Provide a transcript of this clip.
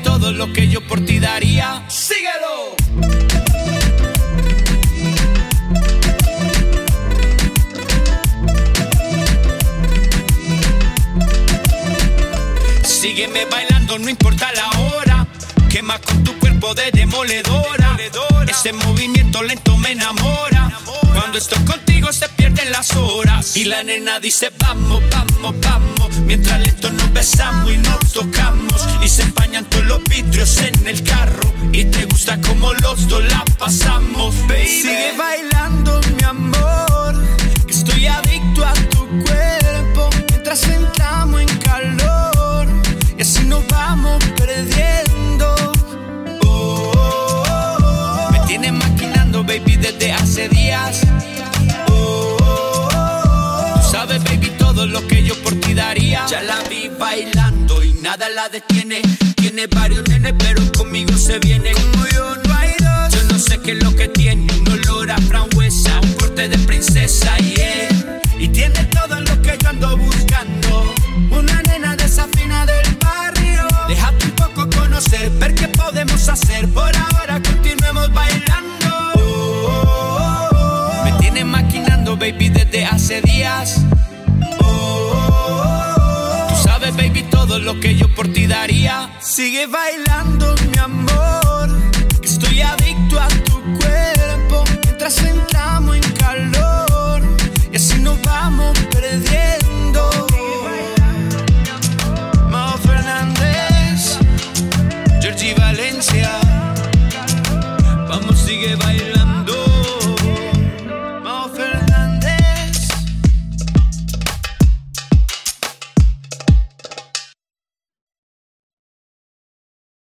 todo lo que yo por ti daría. ¡Síguelo! Sígueme bailando, no importa la hora. Quema con tu cuerpo de demoledora. Ese movimiento lento me enamora. Cuando estoy contigo se pierden las horas. Y la nena dice vamos, vamos, vamos. Mientras lento nos besamos y nos tocamos. Y se empañan todos los vidrios en el carro. Y te gusta como los dos la pasamos, baby. Sigue bailando, mi amor, que estoy adicto a tu cuerpo. Mientras entramos en calor y así nos vamos perdiendo. Oh, oh, oh. Me tienes maquinando, baby, desde hace días. Oh, oh, oh. Tú sabes, baby, todo lo que yo por ti daría. Ya la vi bailando y nada la detiene. Tiene varios nenes, pero conmigo se viene. Como yo no hay dos. Yo no sé qué es lo que tiene. Un olor a frambuesa, un porte de princesa, yeah. Y tiene todo lo que yo ando buscando. Una nena de esa fina del barrio. Déjate un poco conocer, ver qué podemos hacer. Por ahora continuemos bailando. Oh, oh, oh. Me tienes maquinando, baby, desde hace días. Oh, oh, oh. Tú sabes, baby, todo lo que yo por ti daría. Sigue bailando, mi amor, que estoy adicto a tu